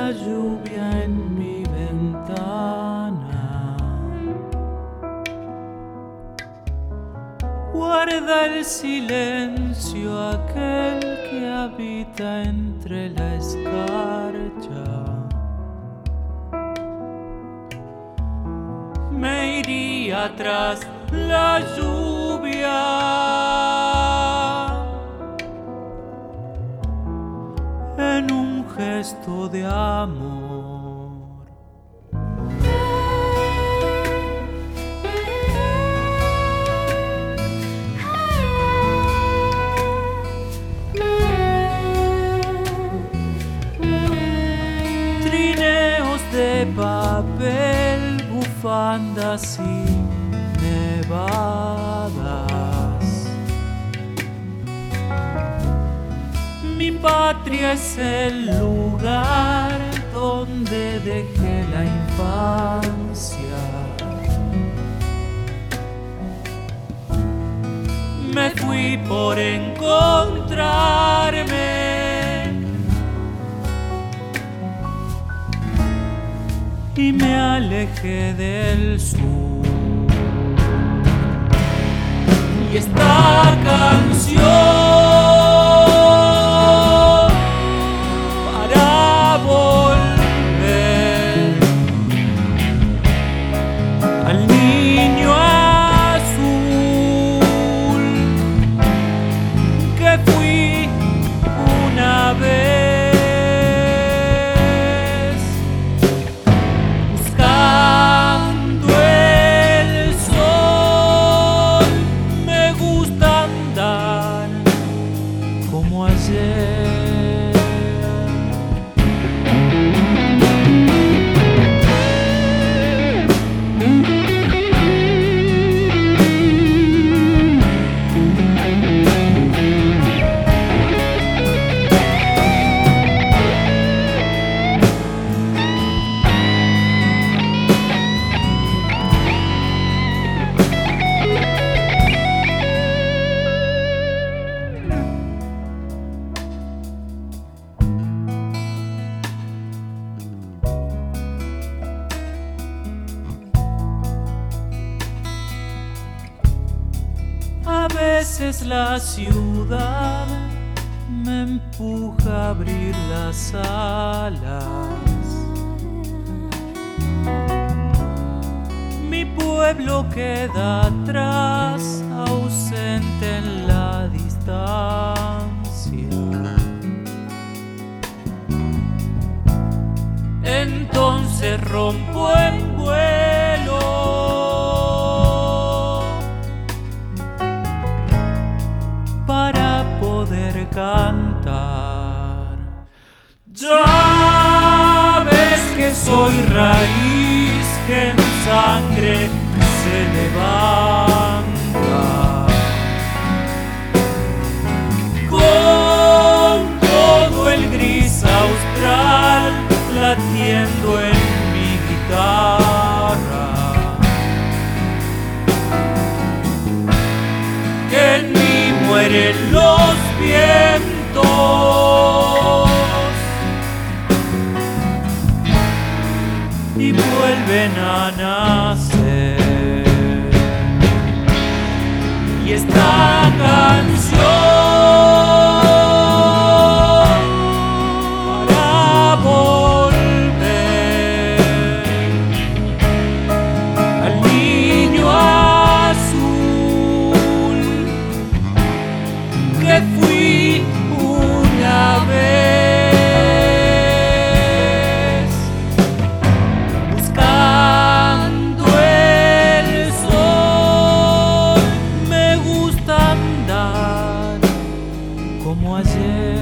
la lluvia en mi ventana. Guarda el silencio aquel que habita entre la escarcha. Me iría tras la lluvia en un gesto de amor. Trineos de papel, bufandas y nevadas. Mi patria es el lugar donde dejé la infancia. Me fui por encontrarme y me alejé del sur. Y esta canción para volver al niño azul que fui una vez, buscando el sol. Me gusta andar como ayer. A veces la ciudad me empuja a abrir las alas. Mi pueblo queda atrás, ausente en la distancia. Entonces rompo en vuelo para poder cantar. Ya ves que soy raíz que en sangre se levanta. Con todo el gris austral latiendo en mi guitarra. En mí mueren los vientos y vuelven a nacer. Y esta canción para volver al niño azul que fui una vez, buscando el sol. Me gusta andar como ayer.